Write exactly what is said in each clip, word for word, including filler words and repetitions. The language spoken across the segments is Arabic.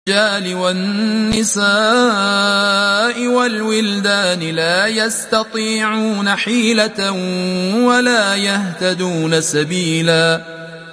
الرجال والنساء والولدان لا يستطيعون حيلة ولا يهتدون سبيلا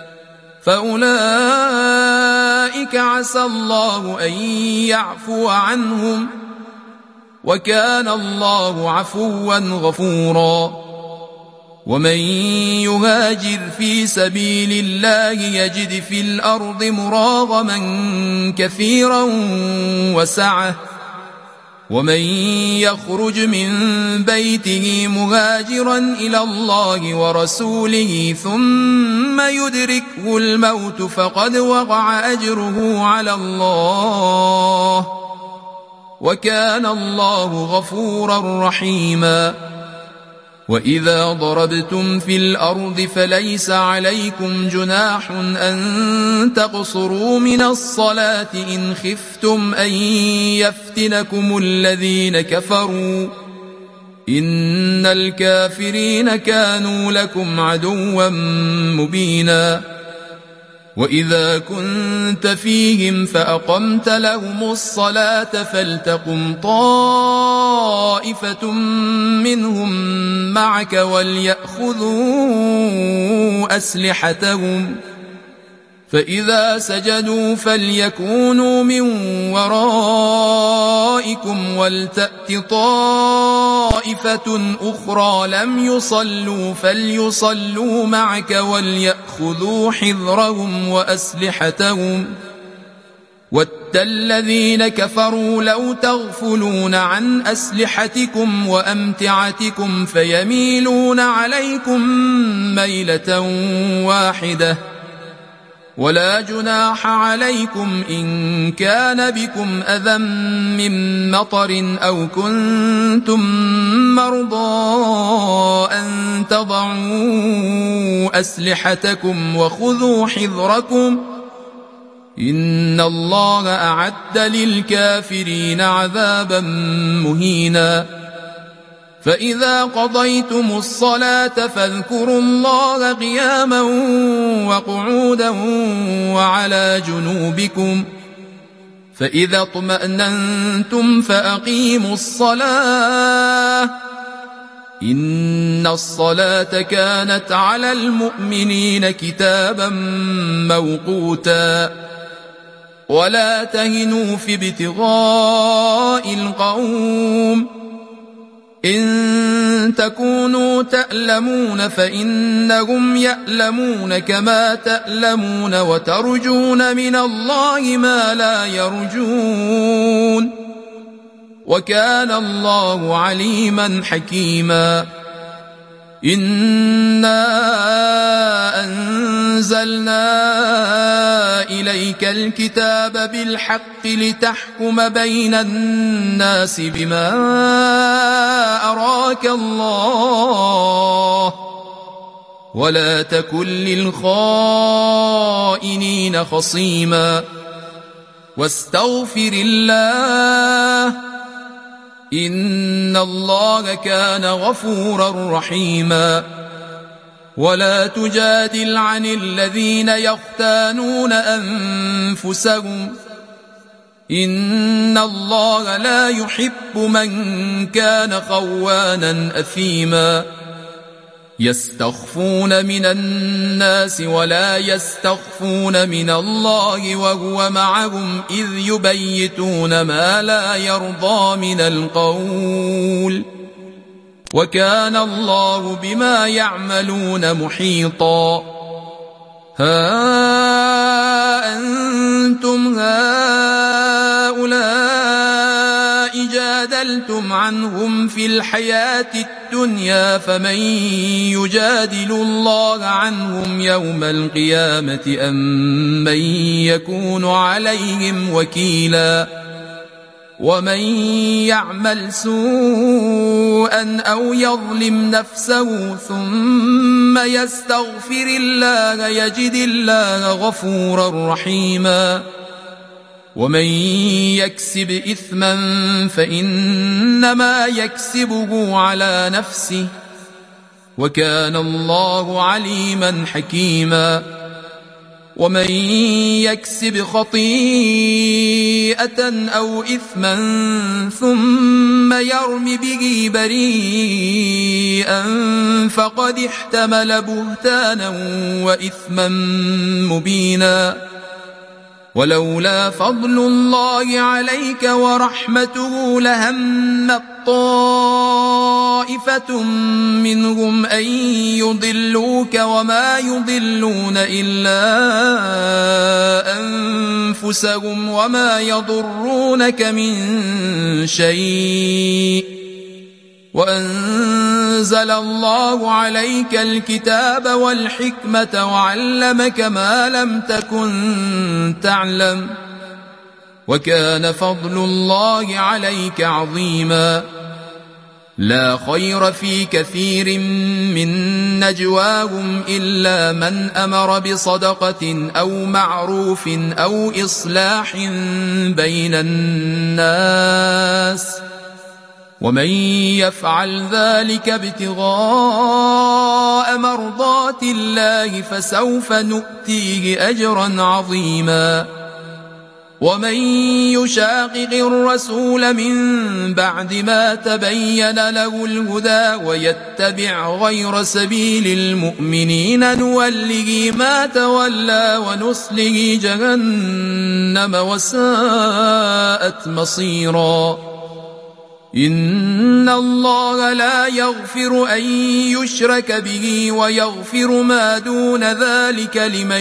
فأولئك عسى الله أن يعفو عنهم وكان الله عفوا غفورا. ومن يهاجر في سبيل الله يجد في الأرض مراغما كثيرا وسعة ومن يخرج من بيته مهاجرا إلى الله ورسوله ثم يدركه الموت فقد وقع أجره على الله وكان الله غفورا رحيما. وإذا ضربتم في الأرض فليس عليكم جناح أن تقصروا من الصلاة إن خفتم أن يفتنكم الذين كفروا إن الكافرين كانوا لكم عدوا مبينا. وإذا كنت فيهم فأقمت لهم الصلاة فلتقم طائفة منهم معك وليأخذوا أسلحتهم فإذا سجدوا فليكونوا من ورائكم ولتأت طائفة أخرى لم يصلوا فليصلوا معك وليأخذوا حذرهم وأسلحتهم ود الذين كفروا لو تغفلون عن أسلحتكم وأمتعتكم فيميلون عليكم ميلة واحدة ولا جناح عليكم إن كان بكم أذى من مطر أو كنتم مرضى أن تضعوا أسلحتكم وخذوا حذركم إن الله أعد للكافرين عذابا مهينا. فإذا قضيتم الصلاة فاذكروا الله قياما وقعودا وعلى جنوبكم فإذا اطمأننتم فأقيموا الصلاة إن الصلاة كانت على المؤمنين كتابا موقوتا. ولا تهنوا في ابتغاء القوم إن تكونوا تألمون فإنهم يألمون كما تألمون وترجون من الله ما لا يرجون وكان الله عليما حكيما. إنا أنزلنا إليك الكتاب بالحق لتحكم بين الناس بما أراك الله ولا تكن للخائنين خصيما واستغفر الله إن الله كان غفورا رحيما. ولا تجادل عن الذين يختانون أنفسهم إن الله لا يحب من كان خوانا أثيما. يستخفون من الناس ولا يستخفون من الله وهو معهم إذ يبيتون ما لا يرضى من القول وكان الله بما يعملون محيطا. ها أنتم هؤلاء جادلتم عنهم في الحياة الدنيا فمن يجادل الله عنهم يوم القيامة أم من يكون عليهم وكيلا. ومن يعمل سوءا أو يظلم نفسه ثم يستغفر الله يجد الله غفورا رحيما. ومن يكسب إثما فإنما يكسبه على نفسه وكان الله عليما حكيما. ومن يكسب خطيئة أو إثما ثم يرم به بريئا فقد احتمل بهتانا وإثما مبينا. ولولا فضل الله عليك ورحمته لهمت طائفة منهم أن يضلوك وما يضلون إلا أنفسهم وما يضرونك من شيء، وأنزل الله عليك الكتاب والحكمة وعلمك ما لم تكن تعلم، وكان فضل الله عليك عظيما. لا خير في كثير من نجواهم إلا من أمر بصدقة أو معروف أو إصلاح بين الناس، ومن يفعل ذلك ابتغاء مرضات الله فسوف نؤتيه أجرا عظيما. ومن يشاقق الرسول من بعد ما تبين له الهدى ويتبع غير سبيل المؤمنين نوله ما تولى ونصله جهنم وساءت مصيرا. إن الله لا يغفر أن يشرك به ويغفر ما دون ذلك لمن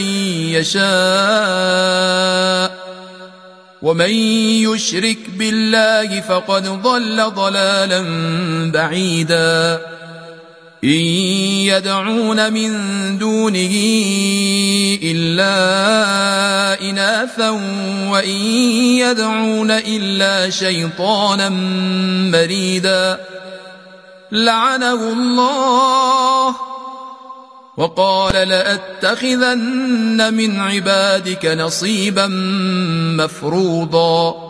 يشاء، ومن يشرك بالله فقد ضل ضلالا بعيدا. إن يدعون من دونه إلا إناثا وإن يدعون إلا شيطانا مريدا لعنه الله وقال لأتخذن من عبادك نصيبا مفروضا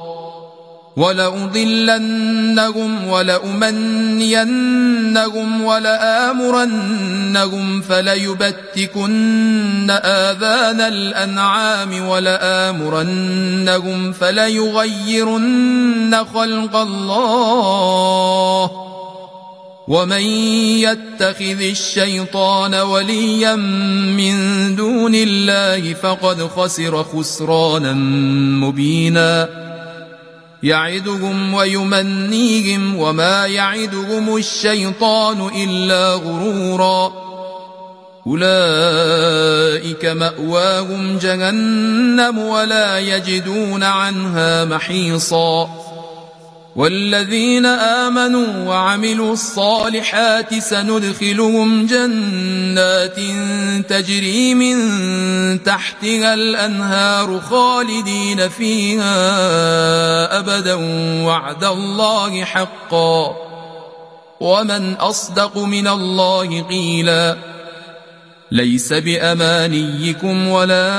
ولأضلنهم ولأمنينهم ولآمرنهم فليبتكن آذان الأنعام ولآمرنهم فليغيرن خلق الله ومن يتخذ الشيطان وليا من دون الله فقد خسر خسرانا مبينا يعدهم ويمنيهم وما يعدهم الشيطان إلا غرورا أولئك مأواهم جهنم ولا يجدون عنها محيصا والذين آمنوا وعملوا الصالحات سندخلهم جنات تجري من تحتها الأنهار خالدين فيها أبدا وعد الله حقا ومن أصدق من الله قيلا ليس بأمانيكم ولا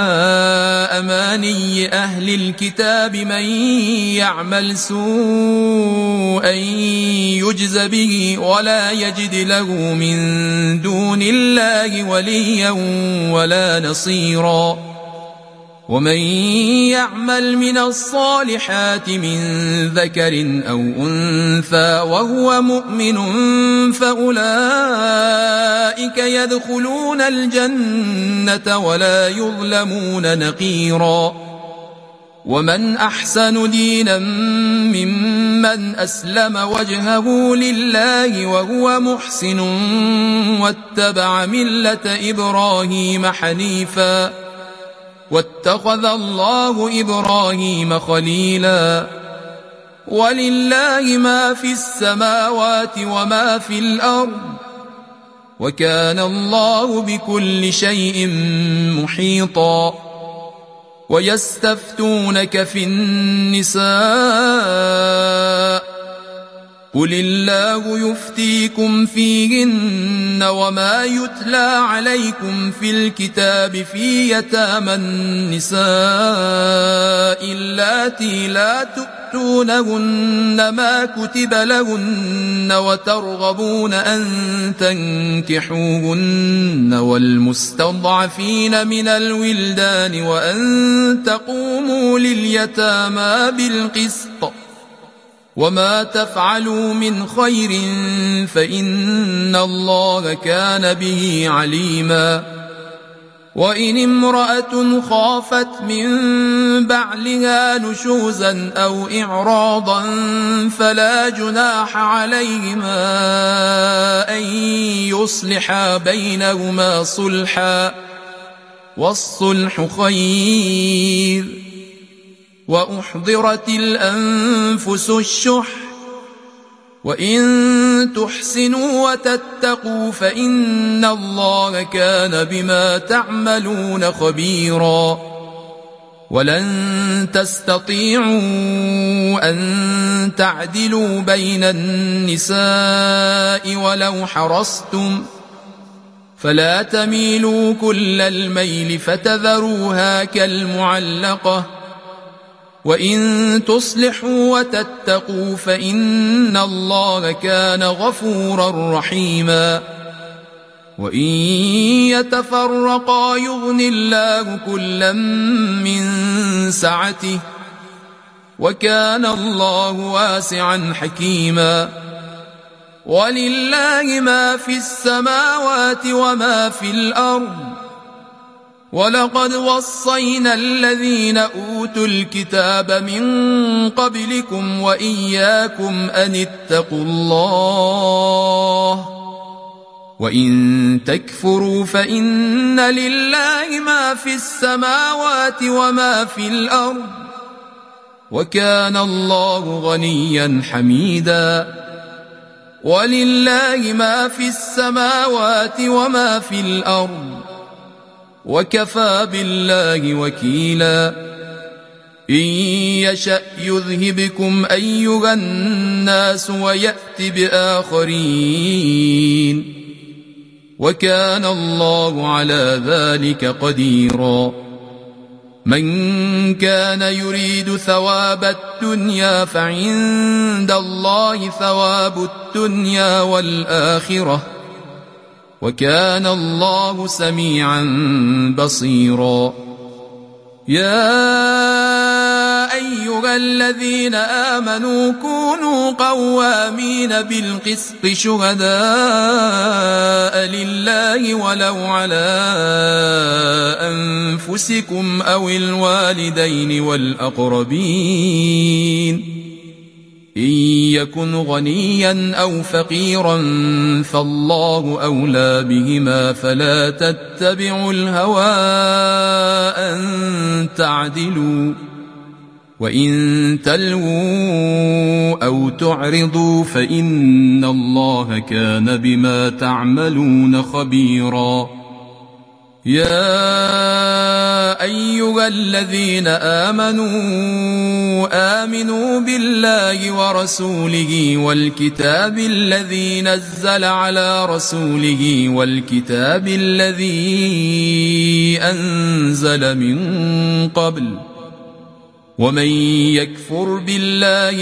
أماني أهل الكتاب من يعمل سوءا يجز به ولا يجد له من دون الله وليا ولا نصيرا ومن يعمل من الصالحات من ذكر أو أنثى وهو مؤمن فأولئك يدخلون الجنة ولا يظلمون نقيرا ومن أحسن دينا ممن أسلم وجهه لله وهو محسن واتبع ملة إبراهيم حنيفا واتخذ الله إبراهيم خليلا ولله ما في السماوات وما في الأرض وكان الله بكل شيء محيطا ويستفتونك في النساء قل الله يفتيكم فيهن وما يتلى عليكم في الكتاب في يتامى النساء اللاتي لا تؤتونهن ما كتب لهن وترغبون أن تنكحوهن والمستضعفين من الولدان وأن تقوموا لليتامى بالقسط وما تفعلوا من خير فإن الله كان به عليما وإن امرأة خافت من بعلها نشوزا أو إعراضا فلا جناح عليهما أن يصلحا بينهما صلحا والصلح خير وأحضرت الأنفس الشح وإن تحسنوا وتتقوا فإن الله كان بما تعملون خبيرا ولن تستطيعوا أن تعدلوا بين النساء ولو حرصتم فلا تميلوا كل الميل فتذروها كالمعلقة وإن تصلحوا وتتقوا فإن الله كان غفورا رحيما وإن يتفرقا يغن الله كلا من سعته وكان الله واسعا حكيما ولله ما في السماوات وما في الأرض ولقد وصينا الذين أوتوا الكتاب من قبلكم وإياكم أن اتقوا الله وإن تكفروا فإن لله ما في السماوات وما في الأرض وكان الله غنيا حميدا ولله ما في السماوات وما في الأرض وكفى بالله وكيلا إن يشأ يذهبكم أيها الناس ويأت بآخرين وكان الله على ذلك قديرا من كان يريد ثواب الدنيا فعند الله ثواب الدنيا والآخرة وكان الله سميعا بصيرا يا أيها الذين آمنوا كونوا قوامين بالقسط شهداء لله ولو على أنفسكم أو الوالدين والأقربين إن يكن غنيا أو فقيرا فالله أولى بهما فلا تتبعوا الهوى أن تعدلوا وإن تلووا أو تعرضوا فإن الله كان بما تعملون خبيرا يا أيها الذين آمنوا آمنوا بالله ورسوله والكتاب الذي نزل على رسوله والكتاب الذي أنزل من قبل ومن يكفر بالله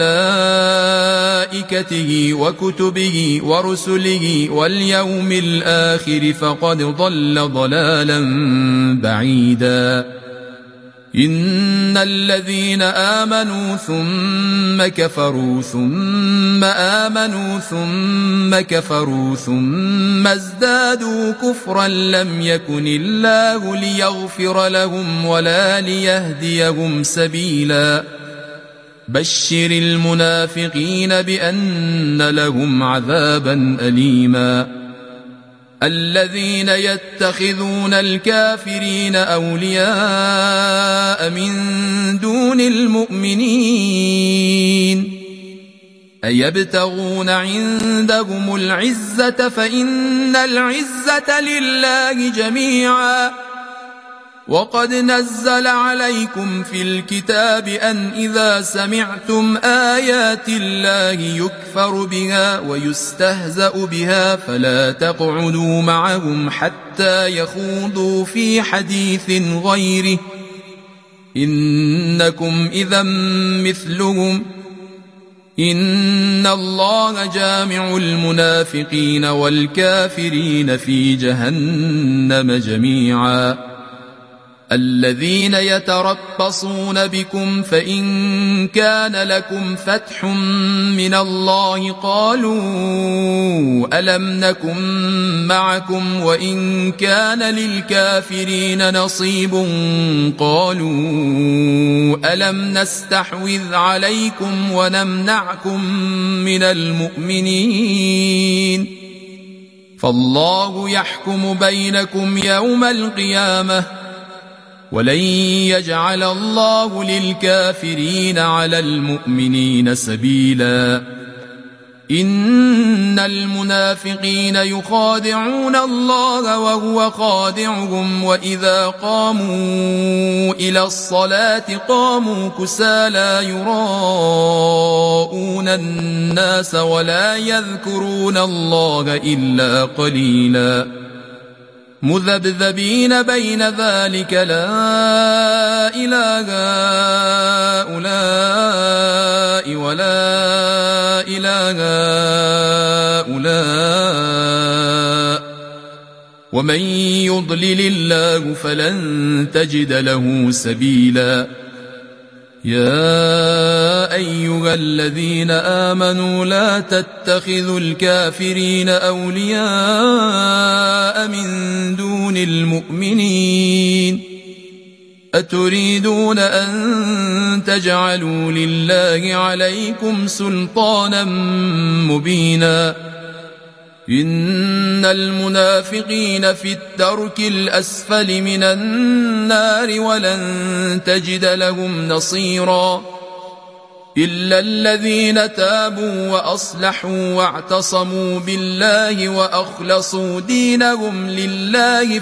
وملائكته وكتبه ورسله واليوم الآخر فقد ضل ضلالا بعيدا إن الذين آمنوا ثم كفروا ثم آمنوا ثم كفروا ثم ازدادوا كفرا لم يكن الله ليغفر لهم ولا ليهديهم سبيلا بشر المنافقين بأن لهم عذابا أليما الذين يتخذون الكافرين أولياء من دون المؤمنين أيبتغون عندهم العزة فإن العزة لله جميعا وقد نزل عليكم في الكتاب أن إذا سمعتم آيات الله يكفر بها ويستهزأ بها فلا تقعدوا معهم حتى يخوضوا في حديث غيره إنكم إذا مثلهم إن الله جامع المنافقين والكافرين في جهنم جميعا الذين يتربصون بكم فإن كان لكم فتح من الله قالوا ألم نكن معكم وإن كان للكافرين نصيب قالوا ألم نستحوذ عليكم ونمنعكم من المؤمنين فالله يحكم بينكم يوم القيامة ولن يجعل الله للكافرين على المؤمنين سبيلا إن المنافقين يخادعون الله وهو خادعهم وإذا قاموا إلى الصلاة قاموا كسالى يراءون الناس ولا يذكرون الله إلا قليلا مذبذبين بين ذلك لا إله هؤلاء ولا إله هؤلاء ومن يضلل الله فلن تجد له سبيلا يا أيها الذين آمنوا لا تتخذوا الكافرين أولياء من دون المؤمنين أتريدون أن تجعلوا لله عليكم سلطانا مبينا إن المنافقين في الدرك الأسفل من النار ولن تجد لهم نصيرا إلا الذين تابوا وأصلحوا واعتصموا بالله وأخلصوا دينهم لله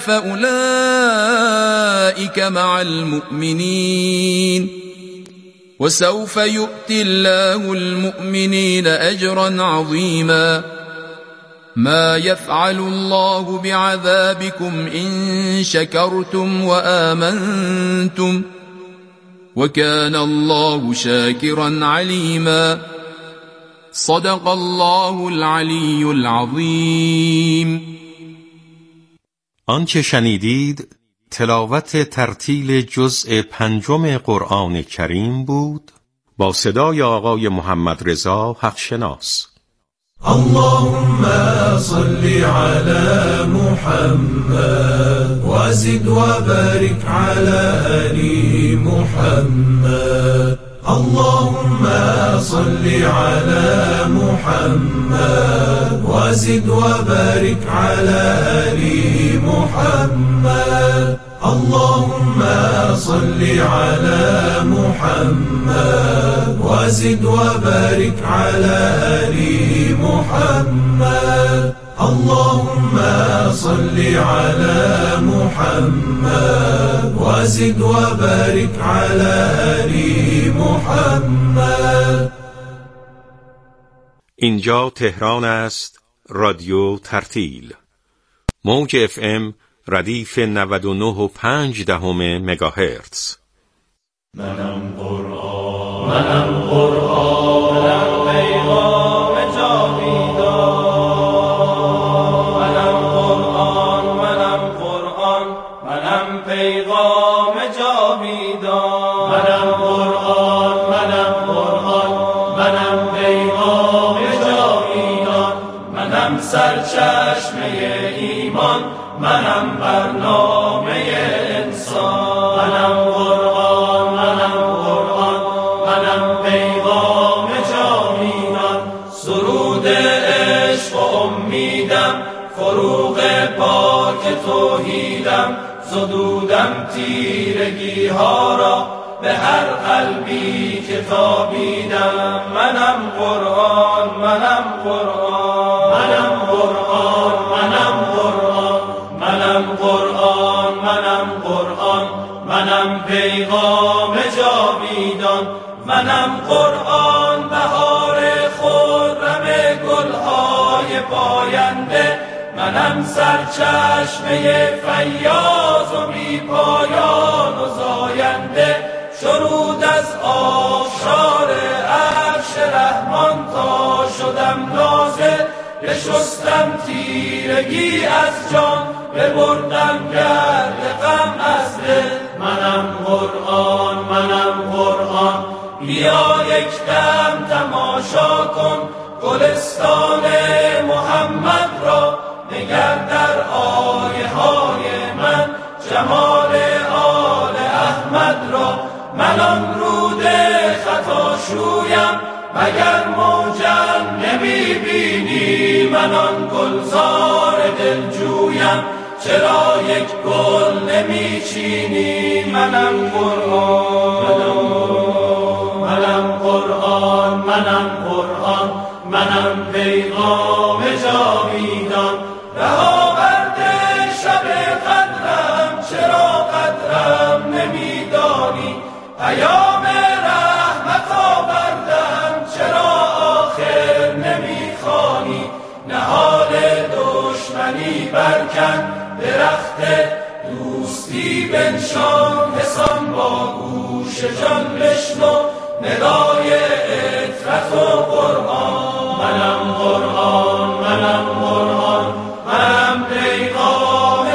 فأولئك مع المؤمنين وسوف يؤتي الله المؤمنين أجرا عظيما ما يفعل الله بعذابكم إن شكرتم وآمنتم وكان الله شاكرا عليما صدق الله العلی العظیم. آنچه شنیدید تلاوت ترتیل جزء پنجم قرآن کریم بود با صدای آقای محمد رضا حقشناس. اللهم صل على محمد وزد وبارك على آل محمد. اللهم صل على محمد وزد وبارك على آل محمد. اللهم صل على محمد وزد وبارك على آل محمد. اللهم صل على محمد وزد وبارك على آل محمد. اینجا تهران است، رادیو ترتیل، موج اف ام ردیف نود و نه و پنج دهم مگاهرتز. منم قرآن منم قرآن منم پیغام جاویدان. منم قرآن منم قرآن منم پیغام جاویدان. منم قرآن منم قرآن منم پیغام جاویدان. منم سرچشمه ایمان منم برنامه انسان. منم قرآن منم قرآن منم پیغام جاویدان. سرود عشق و امیدم فروغ پاک توحیدم. زدودم تیرگی ها را به هر قلبی که تابیدم. منم قرآن منم قرآن منم قرآن منم قرآن منم قرآن منم قرآن منم قرآن بهار خرم گلهای پاینده، منم سرچشمه فیاض و بی پایان و زاینده، شرود از آبشار عرش رحمان تا شدم نازل، بشستم تیرگی از جان، ببردم گرد غم از دل. منم قرآن منم قرآن، بیا یک دم تماشا کن گلستان محمد را، نگر در آیه های من جمال آل احمد را. من آن رود خطاشویم مگر موجم نمی بینی، من آن گلزار دلجویم چرا یک گل نمی چینی. منم قرآن منم قرآن منم قرآن، منم پیغام جاویدان، رها برده شب قدرم چرا قدرم نمیدانی، پیام رحمت آوردم چرا آخر نمیخوانی، نهال دشمنی برکن درخت دوستی بنشان، حسان با گوش جان بشنو ندای عطرت و قرآن. منم قرآن منم قرآن، منم پیغام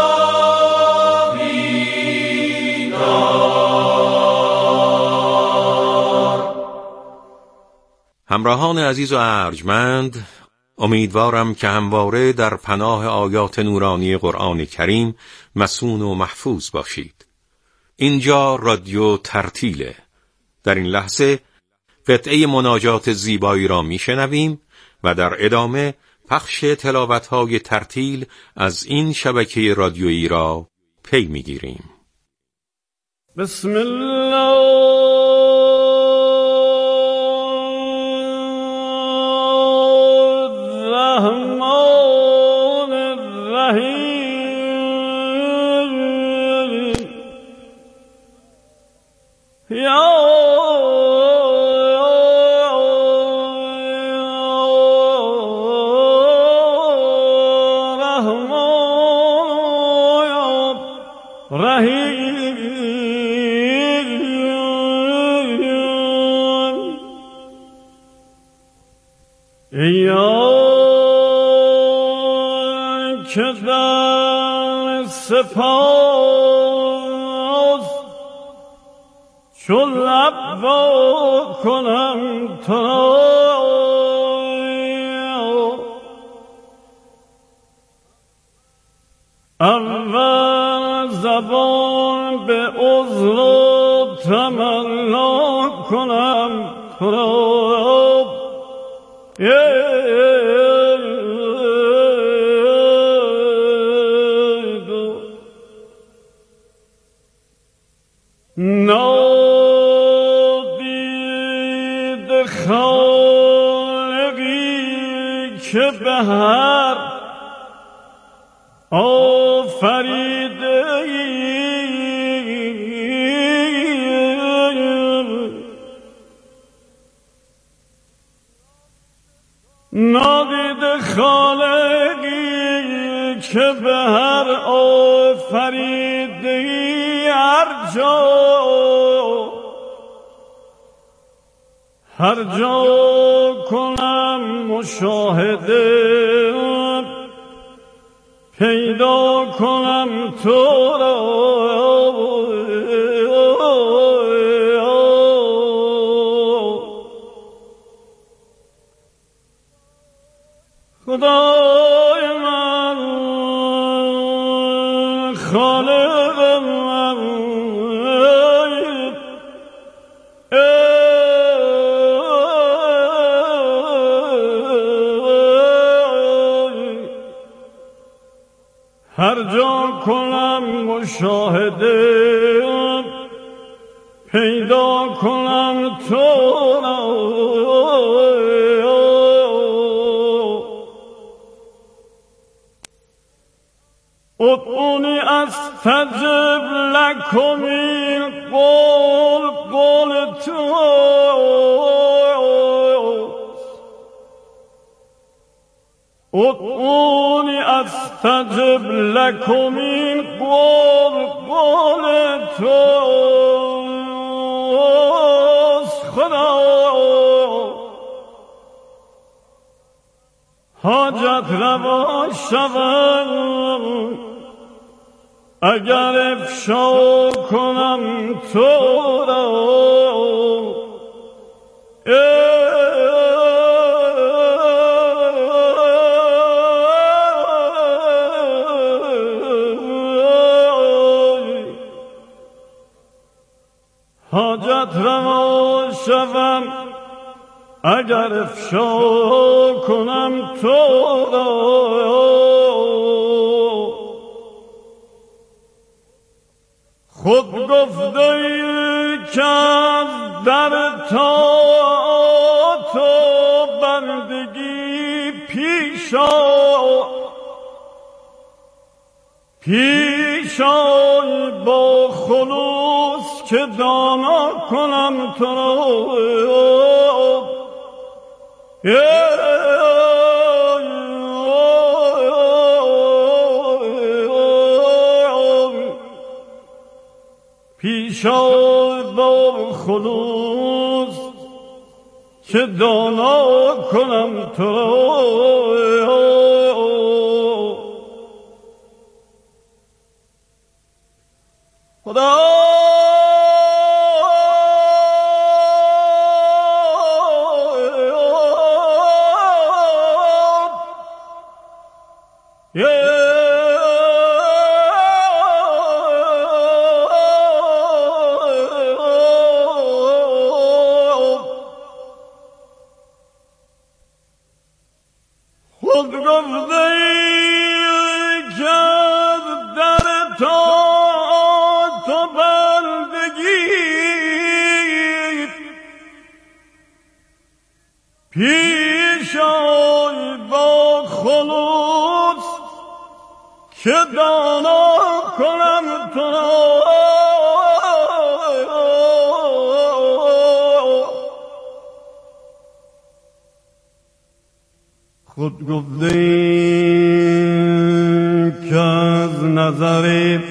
جاویدان. همراهان عزیز و ارجمند، امیدوارم که همواره در پناه آیات نورانی قرآن کریم مصون و محفوظ باشید. اینجا رادیو ترتیله. در این لحظه قطعه مناجات زیبایی را میشنویم و در ادامه پخش تلاوت‌های ترتیل از این شبکه رادیویی را پی میگیریم. بسم الله الرحمن الرحیم. یا که در سپاس چون لب وا کنم تو اول زبان به عذر و تمنا کنم تو را. نادید خالقی که به هر آفریده نادید خالقی که به هر آفریده هر جا هر جا کنم مشاهده پیدا کنم تو را. خدای من خالق من هر جا کنم مشاهده پیدا کنم تو را. ادعوني استجب لكم این قول قول توست ادعوني استجب لكم این قول قول توست خدا حاجت روا شوم اگر افشا کنم تو را حاجت روا شوم اگر افشا کنم تو را خود گفته ای که از در تا تو بندگی پیشا پیشای با خلوص که دانا کنم تو را پیشای با خلوص که دانا کنم تو را خدا خود گفته ای که در تا تو بندگی پیشای با خلوص که دانا کنم تو خود گفته که از نظر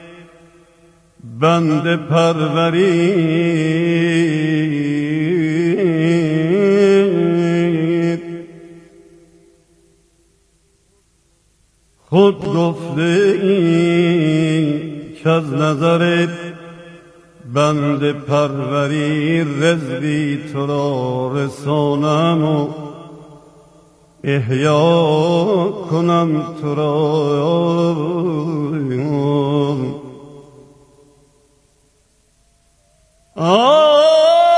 بنده پرورید خود گفته که از نظر بنده پروری رزقی تو را رسانم و احیا کنم تو را آه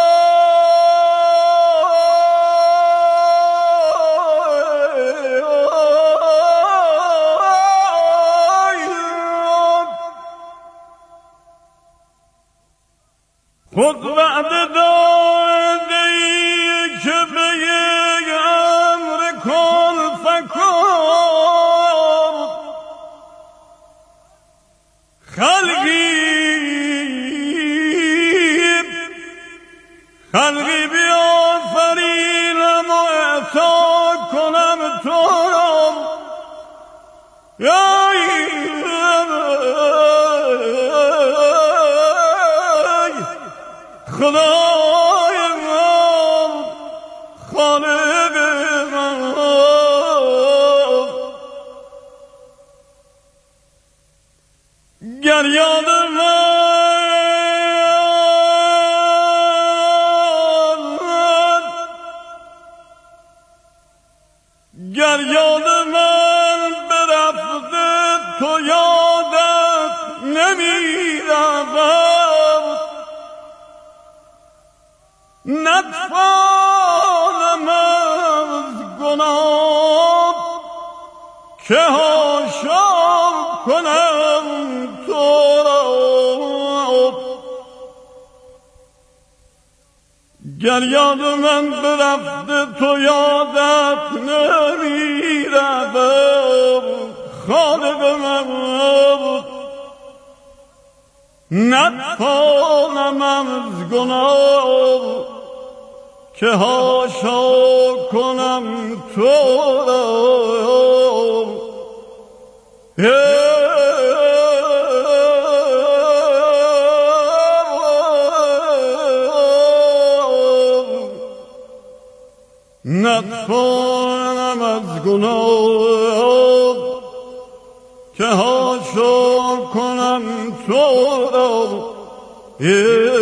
خود وعده داده ای که به یک امر کن فکن خلقی خلقی بیافرینم و اعطا کنم تو را خدای من خالق من گر یاد من گر یاد من برفته تو یادت نمی رود نتوانم از گناه که حاشا کنم تو را گر یاد من برفته تو یادت نمی رود خالق من نتوانم از گناه که هاشا کنم تو نتوانم از گناه که هاشا کنم تو را